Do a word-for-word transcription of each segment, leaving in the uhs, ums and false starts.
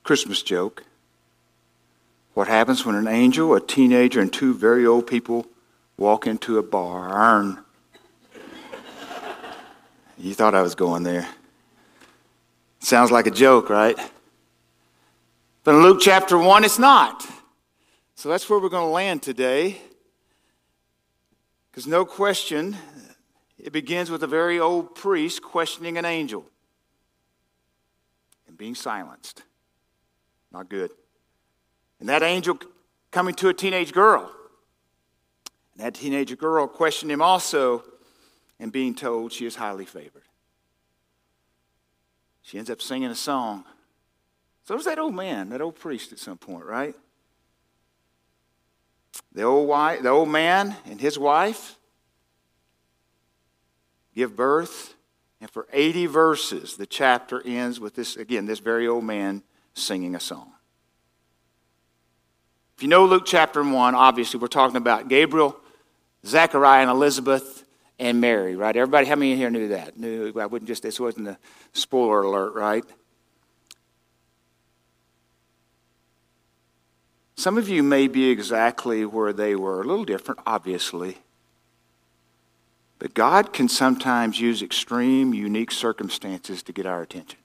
Christmas joke. What happens when an angel, a teenager, and two very old people walk into a barn? You thought I was going there. Sounds like a joke, right? But in Luke chapter one, it's not. So that's where we're going to land today. Because no question, it begins with a very old priest questioning an angel and being silenced. Not good. And that angel coming to a teenage girl. And that teenage girl questioned him also and being told she is highly favored. She ends up singing a song. So does that old man, that old priest at some point, right? The old wife, the old man and his wife give birth, and for eighty verses, the chapter ends with this, again, this very old man singing a song. If you know Luke chapter one, obviously we're talking about Gabriel, Zechariah, and Elizabeth, and Mary, right? Everybody, how many here knew that? Knew, I wouldn't just, this wasn't a spoiler alert, right? Some of you may be exactly where they were, a little different, obviously. But God can sometimes use extreme, unique circumstances to get our attention.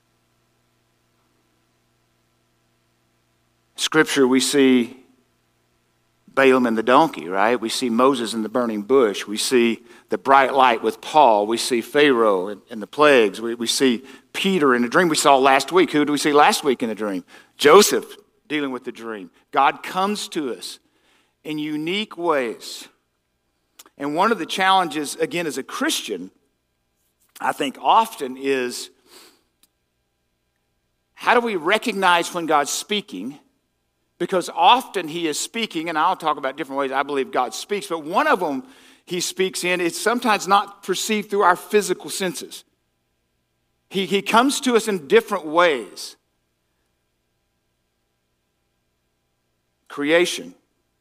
Scripture, we see Balaam and the donkey, right? We see Moses in the burning bush. We see the bright light with Paul. We see Pharaoh and, and the plagues. We, we see Peter in a dream we saw last week. Who did we see last week in a dream? Joseph dealing with the dream. God comes to us in unique ways. And one of the challenges, again, as a Christian, I think often is how do we recognize when God's speaking? Because often he is speaking, and I'll talk about different ways I believe God speaks, but one of them he speaks in, it's sometimes not perceived through our physical senses. He, he comes to us in different ways. Creation.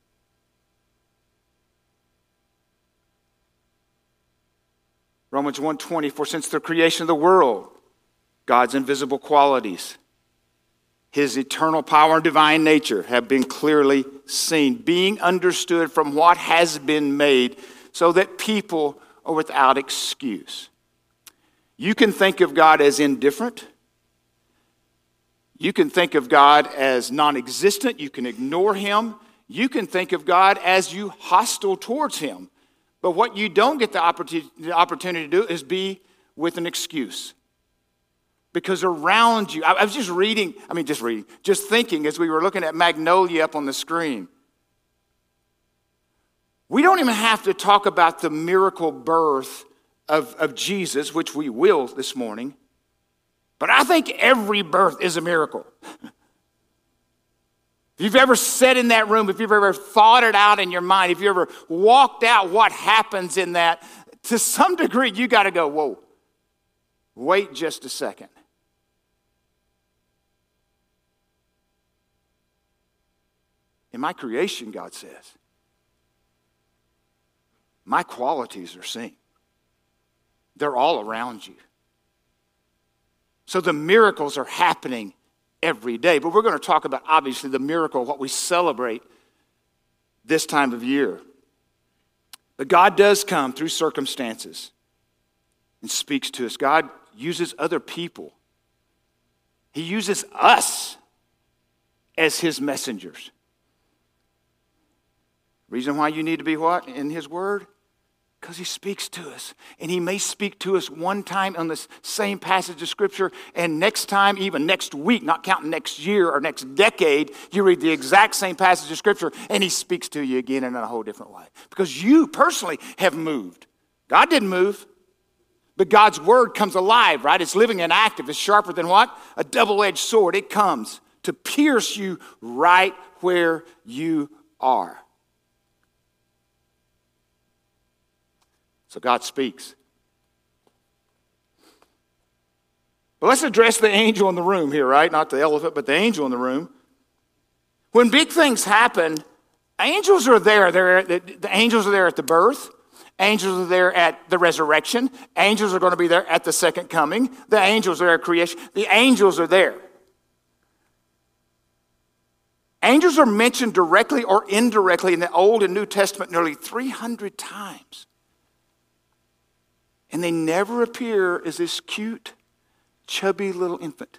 Romans one twenty, for since the creation of the world, God's invisible qualities, his eternal power and divine nature have been clearly seen, being understood from what has been made, so that people are without excuse. You can think of God as indifferent. You can think of God as non-existent. You can ignore him. You can think of God as you hostile towards him. But what you don't get the opportunity to do is be with an excuse. Because around you, I was just reading, I mean just reading, just thinking as we were looking at Magnolia up on the screen. We don't even have to talk about the miracle birth of, of Jesus, which we will this morning. But I think every birth is a miracle. If you've ever sat in that room, if you've ever thought it out in your mind, if you ever walked out what happens in that, to some degree you got to go, whoa, wait just a second. In my creation, God says, my qualities are seen. They're all around you. So the miracles are happening every day. But we're going to talk about, obviously, the miracle, what we celebrate this time of year. But God does come through circumstances and speaks to us. God uses other people. He uses us as his messengers. Reason why you need to be what? In his word? Because he speaks to us. And he may speak to us one time on this same passage of Scripture, and next time, even next week, not counting next year or next decade, you read the exact same passage of Scripture, and he speaks to you again in a whole different way. Because you personally have moved. God didn't move. But God's word comes alive, right? It's living and active. It's sharper than what? A double-edged sword. It comes to pierce you right where you are. So God speaks. But let's address the angel in the room here, right? Not the elephant, but the angel in the room. When big things happen, angels are there. They're, the, the angels are there at the birth. Angels are there at the resurrection. Angels are going to be there at the second coming. The angels are there at creation. The angels are there. Angels are mentioned directly or indirectly in the Old and New Testament nearly three hundred times. And they never appear as this cute, chubby little infant.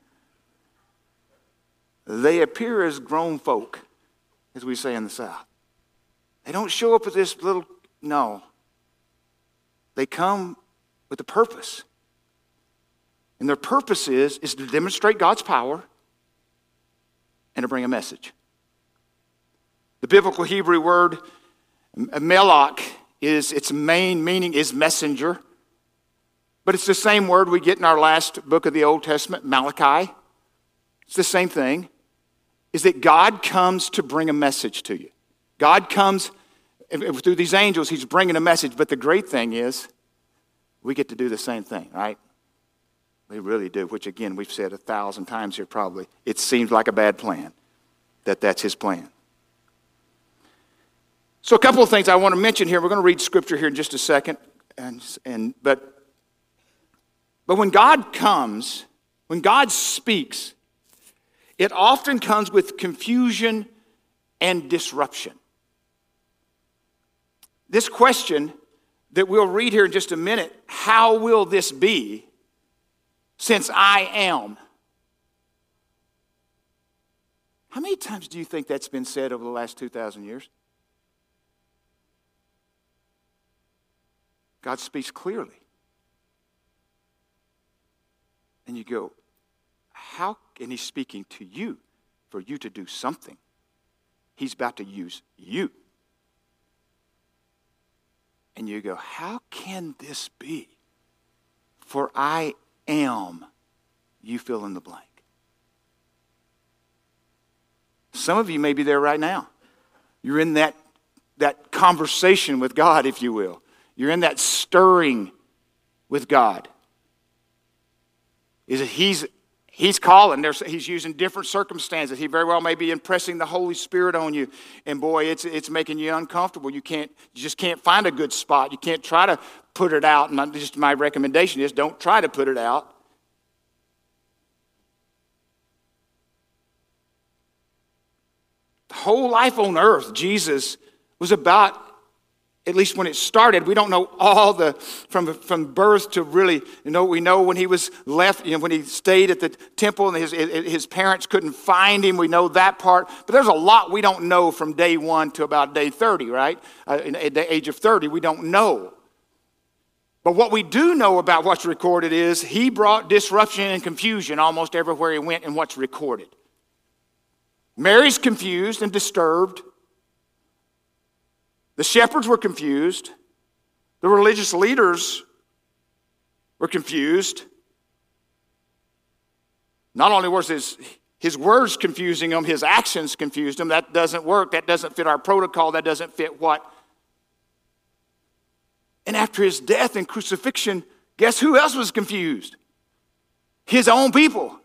They appear as grown folk, as we say in the South. They don't show up as this little, no. They come with a purpose. And their purpose is, is to demonstrate God's power and to bring a message. The biblical Hebrew word melech is, its main meaning is messenger. But it's the same word we get in our last book of the Old Testament, Malachi. It's the same thing. Is that God comes to bring a message to you. God comes through these angels, he's bringing a message. But the great thing is, we get to do the same thing, right? We really do, which again, we've said a thousand times here probably. It seems like a bad plan, that that's his plan. So a couple of things I want to mention here. We're going to read scripture here in just a second. And, and but, but when God comes, when God speaks, it often comes with confusion and disruption. This question that we'll read here in just a minute, how will this be since I am? How many times do you think that's been said over the last two thousand years? God speaks clearly. And you go, how, and he's speaking to you for you to do something. He's about to use you. And you go, how can this be? For I am, you fill in the blank. Some of you may be there right now. You're in that, that conversation with God, if you will. You're in that stirring with God. Is it he's He's calling. There's, he's using different circumstances. He very well may be impressing the Holy Spirit on you. And boy, it's it's making you uncomfortable. You can't, you just can't find a good spot. You can't try to put it out. And just my recommendation is don't try to put it out. The whole life on earth, Jesus was about, at least when it started, we don't know all the, from, from birth to really, you know, we know when he was left, you know, when he stayed at the temple and his, his parents couldn't find him, we know that part. But there's a lot we don't know from day one to about day thirty, right? Uh, at the age of thirty, we don't know. But what we do know about what's recorded is he brought disruption and confusion almost everywhere he went in what's recorded. Mary's confused and disturbed. The shepherds were confused. The religious leaders were confused. Not only was his, his words confusing them, his actions confused them. That doesn't work. That doesn't fit our protocol. That doesn't fit what? And after his death and crucifixion, guess who else was confused? His own people.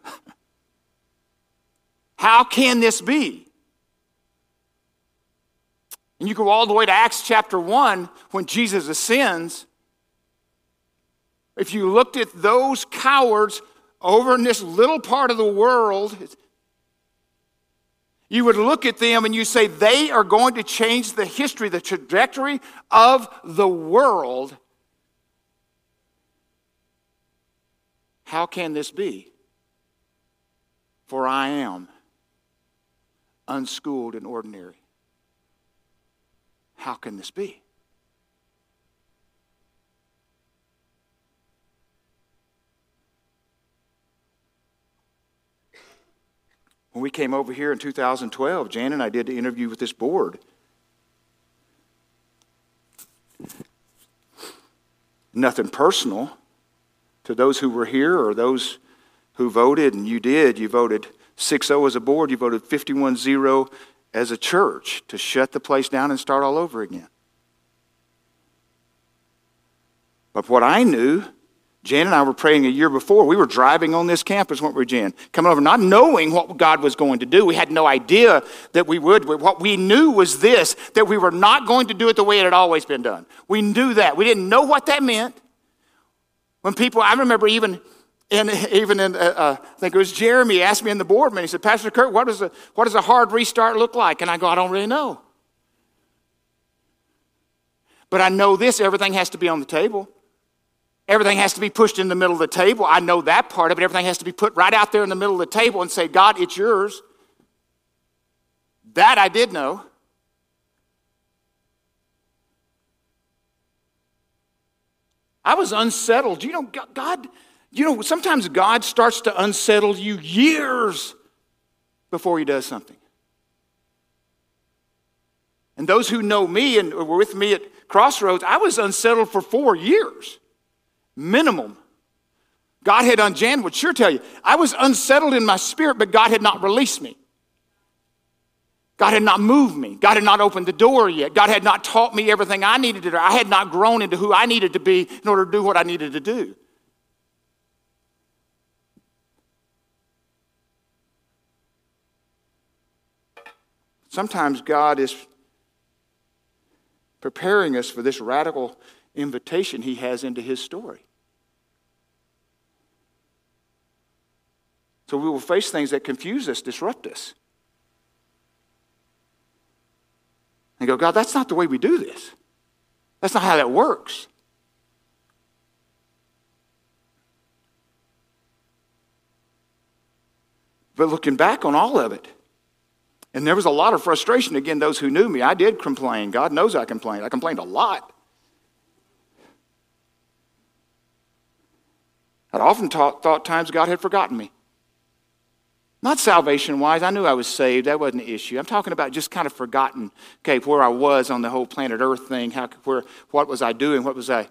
How can this be? And you go all the way to Acts chapter one when Jesus ascends. If you looked at those cowards over in this little part of the world, you would look at them and you say they are going to change the history, the trajectory of the world. How can this be? For I am unschooled and ordinary. How can this be? When we came over here in two thousand twelve, Jan and I did the interview with this board. Nothing personal to those who were here or those who voted, and you did. You voted six oh as a board. You voted fifty-one zero as a church to shut the place down and start all over again. But what I knew, Jan and I were praying a year before. We were driving on this campus, weren't we, Jan? Coming over, not knowing what God was going to do. We had no idea that we would. What we knew was this, that we were not going to do it the way it had always been done. We knew that. We didn't know what that meant. When people, I remember even And even in, uh, uh, I think it was Jeremy asked me in the board meeting, he said, Pastor Kurt, what does, a, what does a hard restart look like? And I go, I don't really know. But I know this, everything has to be on the table. Everything has to be pushed in the middle of the table. I know that part of it. Everything has to be put right out there in the middle of the table and say, God, it's yours. That I did know. I was unsettled. You know, God, you know, sometimes God starts to unsettle you years before he does something. And those who know me and were with me at Crossroads, I was unsettled for four years, minimum. God had undone, Jan would sure tell you, I was unsettled in my spirit, but God had not released me. God had not moved me. God had not opened the door yet. God had not taught me everything I needed to do. I had not grown into who I needed to be in order to do what I needed to do. Sometimes God is preparing us for this radical invitation he has into his story. So we will face things that confuse us, disrupt us. And go, God, that's not the way we do this. That's not how that works. But looking back on all of it, and there was a lot of frustration. Again, those who knew me, I did complain. God knows I complained. I complained a lot. I'd often taught, thought times God had forgotten me. Not salvation-wise. I knew I was saved. That wasn't the issue. I'm talking about just kind of forgotten, okay, where I was on the whole planet Earth thing. How, where, what was I doing? What was I?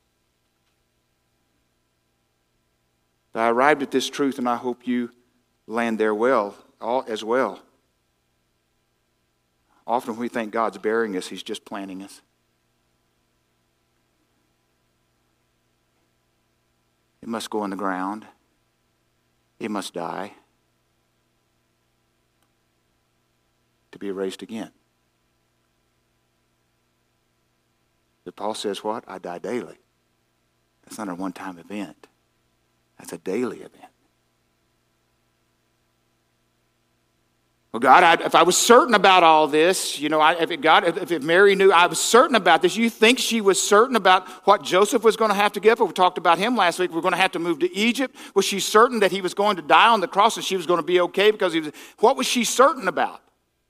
But I arrived at this truth, and I hope you land there well, all, as well. Often when we think God's burying us, he's just planting us. It must go in the ground. It must die to be raised again. But Paul says what? I die daily. That's not a one-time event. That's a daily event. Well, God, I, if I was certain about all this, you know, I, if it, God, if, if Mary knew I was certain about this, you think she was certain about what Joseph was going to have to give? We talked about him last week. We're going to have to move to Egypt. Was she certain that he was going to die on the cross and she was going to be okay because he was? What was she certain about?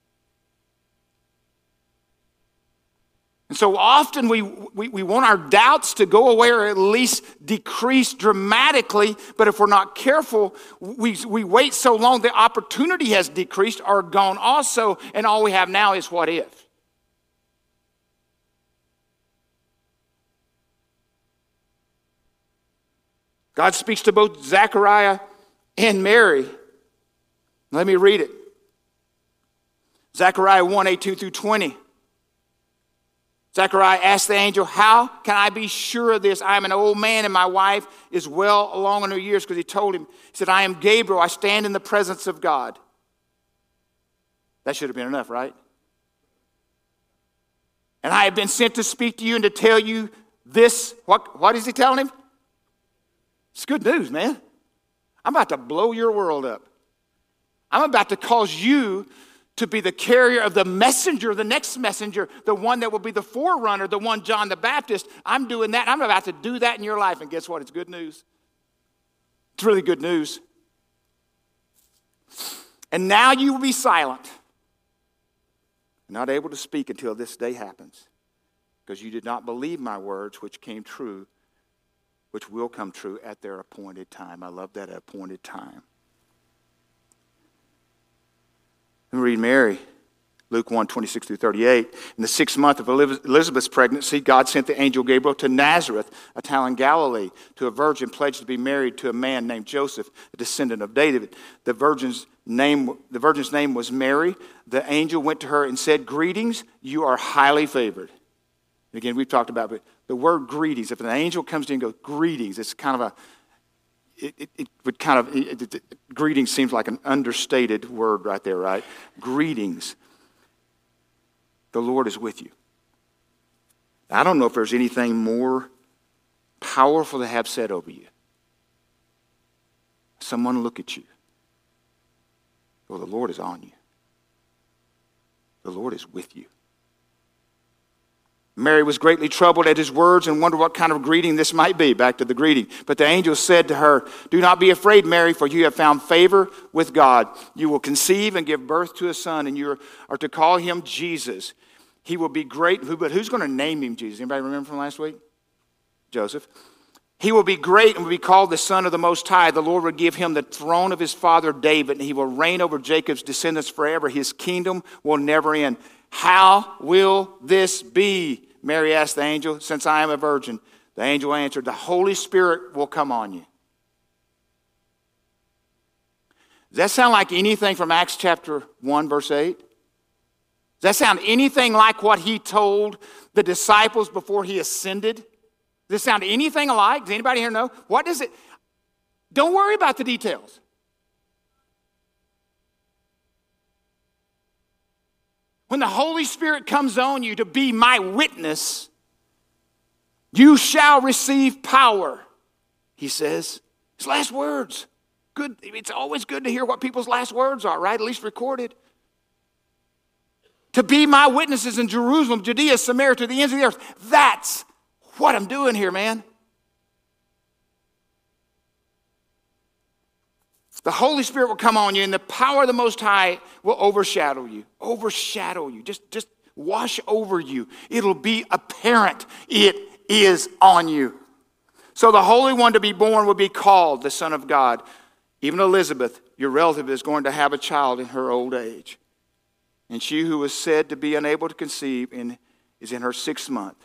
And so often we, we, we want our doubts to go away or at least decrease dramatically, but if we're not careful, we, we wait so long the opportunity has decreased or gone also, and all we have now is what if. God speaks to both Zechariah and Mary. Let me read it. Zechariah one, eighteen through twenty. Zechariah asked the angel, how can I be sure of this? I am an old man and my wife is well along in her years, because he told him, he said, I am Gabriel. I stand in the presence of God. That should have been enough, right? And I have been sent to speak to you and to tell you this. What, what is he telling him? It's good news, man. I'm about to blow your world up. I'm about to cause you to be the carrier of the messenger, the next messenger, the one that will be the forerunner, the one John the Baptist. I'm doing that. I'm about to do that in your life. And guess what? It's good news. It's really good news. And now you will be silent, not able to speak until this day happens, because you did not believe my words, which came true, which will come true at their appointed time. I love that, appointed time. Let me read Mary, Luke one, twenty-six through thirty-eight. In the sixth month of Elizabeth's pregnancy, God sent the angel Gabriel to Nazareth, a town in Galilee, to a virgin pledged to be married to a man named Joseph, a descendant of David. The virgin's name, the virgin's name was Mary. The angel went to her and said, greetings, you are highly favored. And again, we've talked about it. The word greetings, if an angel comes to you and goes, greetings, it's kind of a, it, it, it would kind of, it, it, it, greetings seems like an understated word right there, right? Greetings. The Lord is with you. I don't know if there's anything more powerful to have said over you. someone look at you. Well, the Lord is on you. The Lord is with you. Mary was greatly troubled at his words and wondered what kind of greeting this might be. Back to the greeting. But the angel said to her, "Do not be afraid, Mary, for you have found favor with God. You will conceive and give birth to a son, and you are to call him Jesus. He will be great." But who's going to name him Jesus? Anybody remember from last week? Joseph. "He will be great and will be called the Son of the Most High. The Lord will give him the throne of his father David, and he will reign over Jacob's descendants forever. His kingdom will never end." "How will this be?" Mary asked the angel, "since I am a virgin." The angel answered, "The Holy Spirit will come on you." Does that sound like anything from Acts chapter one, verse eight? Does that sound anything like what he told the disciples before he ascended? Does this sound anything alike? Does anybody here know? What does it? Don't worry about the details. When the Holy Spirit comes on you to be my witness, you shall receive power, he says. His last words. Good. It's always good to hear what people's last words are, right? At least recorded. To be my witnesses in Jerusalem, Judea, Samaria, to the ends of the earth. That's what I'm doing here, man. The Holy Spirit will come on you, and the power of the Most High will overshadow you. Overshadow you. Just, just wash over you. It'll be apparent it is on you. So the Holy One to be born will be called the Son of God. Even Elizabeth, your relative, is going to have a child in her old age. And she who was said to be unable to conceive in, is in her sixth month.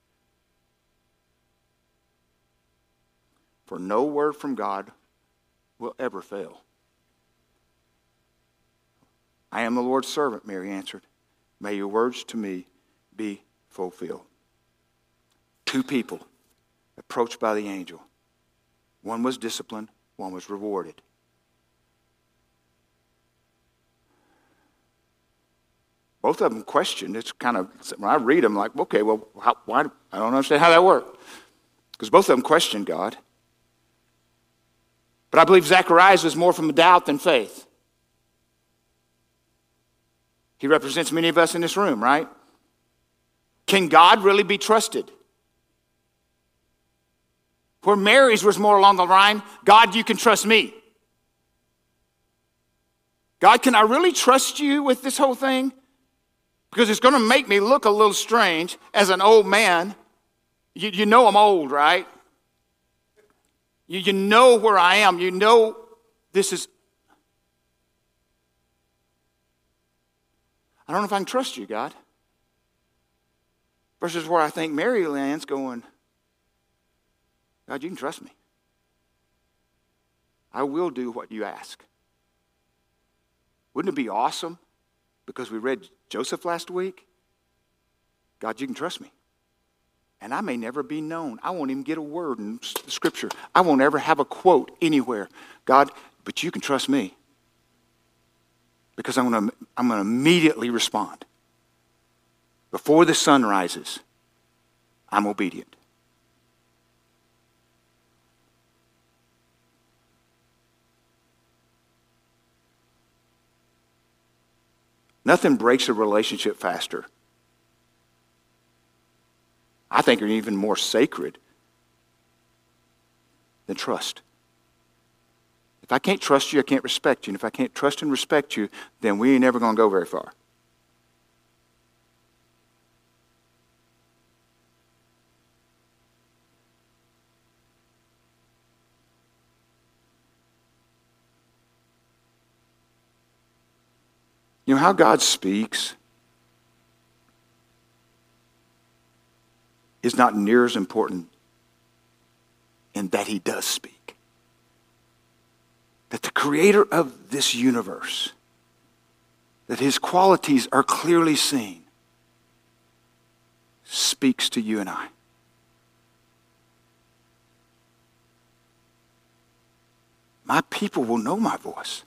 For no word from God will ever fail. "I am the Lord's servant," Mary answered. "May your words to me be fulfilled." Two people approached by the angel. One was disciplined, one was rewarded. Both of them questioned. It's kind of, when I read them, like, okay, well, how, why? I don't understand how that worked. Because both of them questioned God. But I believe Zacharias was more from doubt than faith. He represents many of us in this room, right? Can God really be trusted? Where Mary's was more along the line, God, you can trust me. God, can I really trust you with this whole thing? Because it's going to make me look a little strange as an old man. You, you know I'm old, right? You, you know where I am. You know this is... I don't know if I can trust you, God. Versus where I think Mary lands going, God, you can trust me. I will do what you ask. Wouldn't it be awesome? Because we read Joseph last week. God, you can trust me. And I may never be known. I won't even get a word in Scripture. I won't ever have a quote anywhere. God, but you can trust me. Because I'm going to I'm going to immediately respond. Before the sun rises, I'm obedient. Nothing breaks a relationship faster. I think are even more sacred than trust. If I can't trust you, I can't respect you. And if I can't trust and respect you, then we ain't never going to go very far. You know how God speaks is not near as important in that he does speak. That the creator of this universe, that his qualities are clearly seen, speaks to you and I. My people will know my voice.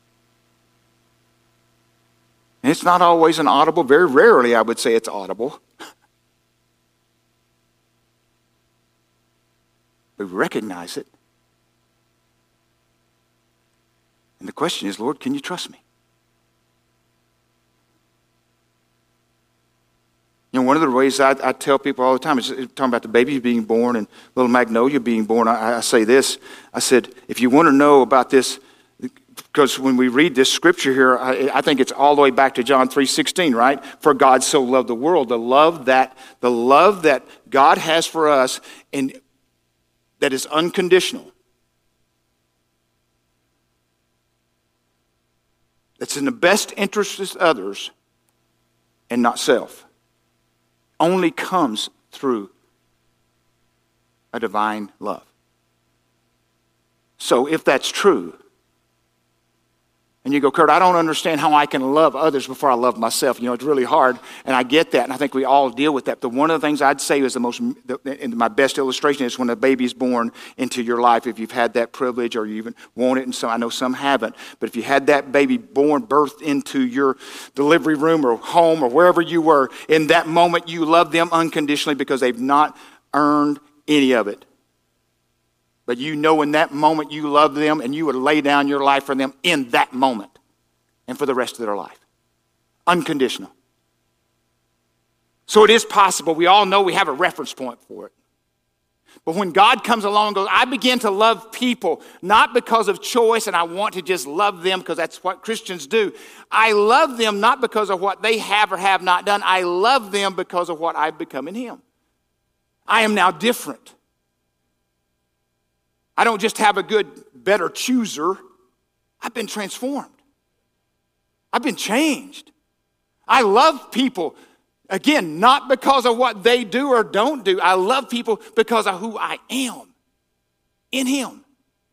And it's not always an audible, very rarely I would say it's audible. We recognize it. question is, Lord, can you trust me? You know, one of the ways I, I tell people all the time is talking about the baby being born and little Magnolia being born. I, I say this. I said, if you want to know about this, because when we read this scripture here, I, I think it's all the way back to John three sixteen, right? For God so loved the world, the love that the love that God has for us, and that is unconditional. That's in the best interest of others and not self. Only comes through a divine love. So if that's true, and you go, Kurt, I don't understand how I can love others before I love myself. You know, it's really hard, and I get that, and I think we all deal with that. But one of the things I'd say is the most, and my best illustration is when a baby's born into your life, if you've had that privilege or you even want it, and so I know some haven't, but if you had that baby born, birthed into your delivery room or home or wherever you were, in that moment you love them unconditionally because they've not earned any of it. But you know in that moment you love them and you would lay down your life for them in that moment and for the rest of their life. Unconditional. So it is possible. We all know we have a reference point for it. But when God comes along and goes, I begin to love people, not because of choice and I want to just love them because that's what Christians do. I love them not because of what they have or have not done. I love them because of what I've become in Him. I am now different. I don't just have a good, better chooser. I've been transformed. I've been changed. I love people, again, not because of what they do or don't do. I love people because of who I am in Him.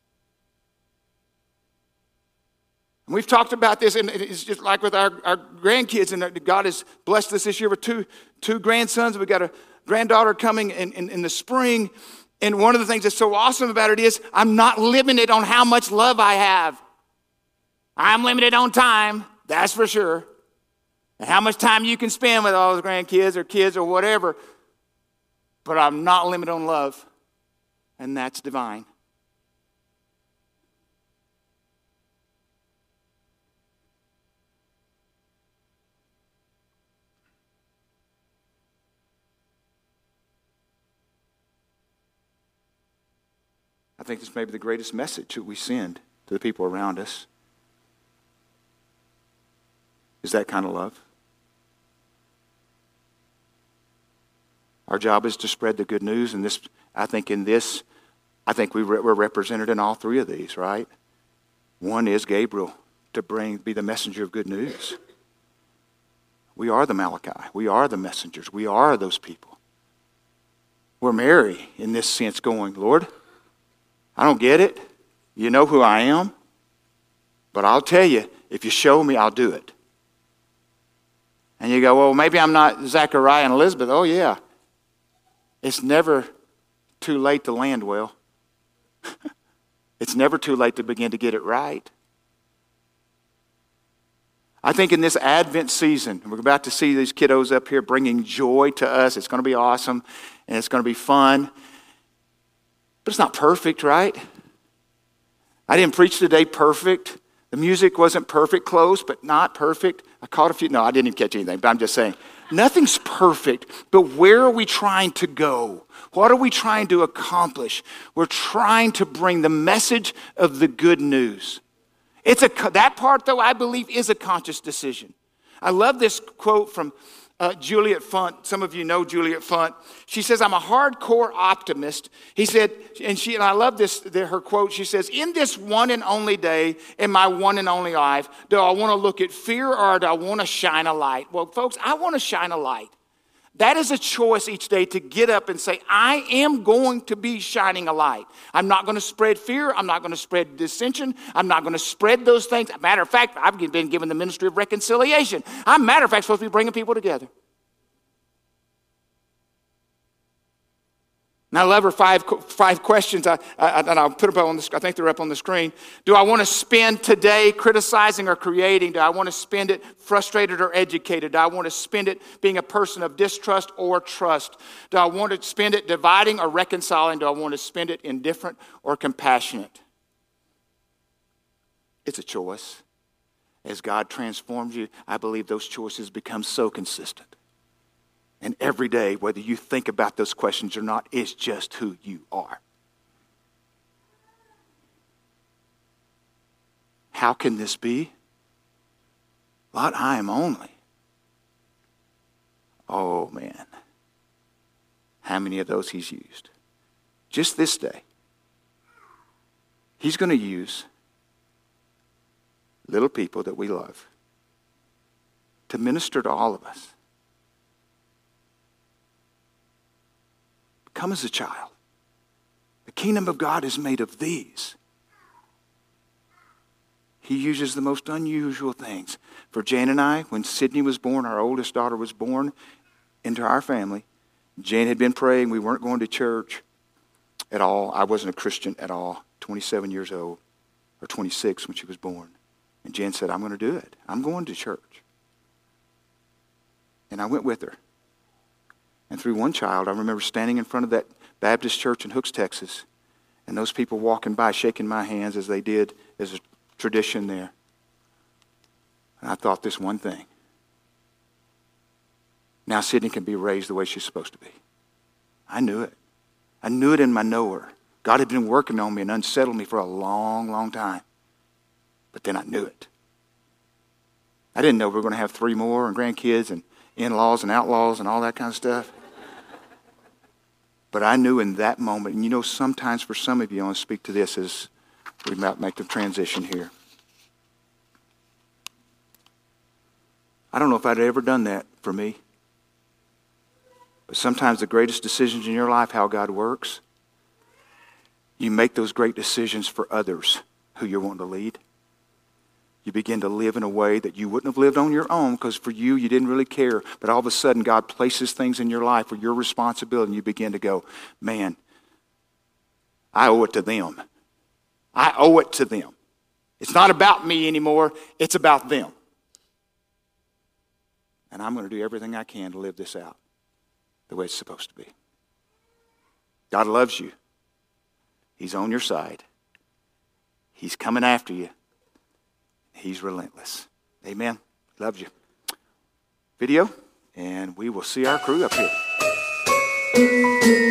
And we've talked about this, and it's just like with our, our grandkids, and God has blessed us this year with two, two grandsons. We've got a granddaughter coming in, in, in the spring. And one of the things that's so awesome about it is I'm not limited on how much love I have. I'm limited on time, that's for sure. And how much time you can spend with all those grandkids or kids or whatever. But I'm not limited on love. And that's divine. I think this may be the greatest message that we send to the people around us. Is that kind of love. Our job is to spread the good news, and this, I think in this, I think we re- we're represented in all three of these, right? One is Gabriel, to bring, be the messenger of good news. We are the Malachi. We are the messengers. We are those people. We're Mary in this sense going, Lord, I don't get it. You know who I am. But I'll tell you, if you show me, I'll do it. And you go, well, maybe I'm not Zechariah and Elizabeth. Oh, yeah. It's never too late to land well. It's never too late to begin to get it right. I think in this Advent season, we're about to see these kiddos up here bringing joy to us. It's going to be awesome, and it's going to be fun. But it's not perfect, right? I didn't preach today perfect. The music wasn't perfect, close, but not perfect. I caught a few. No, I didn't even catch anything, but I'm just saying. Nothing's perfect, but where are we trying to go? What are we trying to accomplish? We're trying to bring the message of the good news. It's a that part, though, I believe, is a conscious decision. I love this quote from Uh, Juliet Funt. Some of you know Juliet Funt. She says, I'm a hardcore optimist. He said, and she and I love this, the, her quote. She says, in this one and only day, in my one and only life, do I want to look at fear or do I want to shine a light? Well, folks, I want to shine a light. That is a choice each day to get up and say, I am going to be shining a light. I'm not going to spread fear. I'm not going to spread dissension. I'm not going to spread those things. Matter of fact, I've been given the ministry of reconciliation. I'm, matter of fact, supposed to be bringing people together. And I love her five five questions, I, I, and I'll put them on the, I think they're up on the screen. Do I want to spend today criticizing or creating? Do I want to spend it frustrated or educated? Do I want to spend it being a person of distrust or trust? Do I want to spend it dividing or reconciling? Do I want to spend it indifferent or compassionate? It's a choice. As God transforms you, I believe those choices become so consistent. And every day, whether you think about those questions or not, it's just who you are. How can this be? Lord, I am only. Oh, man. How many of those he's used? Just this day. He's going to use little people that we love to minister to all of us. Come as a child. The kingdom of God is made of these. He uses the most unusual things. For Jan and I, when Sydney was born, our oldest daughter was born into our family, Jan had been praying. We weren't going to church at all. I wasn't a Christian at all. twenty-seven years old, or twenty-six when she was born. And Jan said, I'm going to do it. I'm going to church. And I went with her. And through one child, I remember standing in front of that Baptist church in Hooks, Texas, and those people walking by, shaking my hands as they did as a tradition there. And I thought this one thing. Now Sydney can be raised the way she's supposed to be. I knew it. I knew it in my knower. God had been working on me and unsettled me for a long, long time. But then I knew it. I didn't know we were going to have three more and grandkids and in-laws and outlaws and all that kind of stuff. But I knew in that moment, and you know, sometimes for some of you, I want to speak to this as we might make the transition here. I don't know if I'd ever done that for me. But sometimes the greatest decisions in your life, how God works, you make those great decisions for others who you're wanting to lead. You begin to live in a way that you wouldn't have lived on your own because for you, you didn't really care. But all of a sudden, God places things in your life for your responsibility, and you begin to go, man, I owe it to them. I owe it to them. It's not about me anymore. It's about them. And I'm going to do everything I can to live this out the way it's supposed to be. God loves you. He's on your side. He's coming after you. He's relentless. Amen. Loves you. Video, and we will see our crew up here.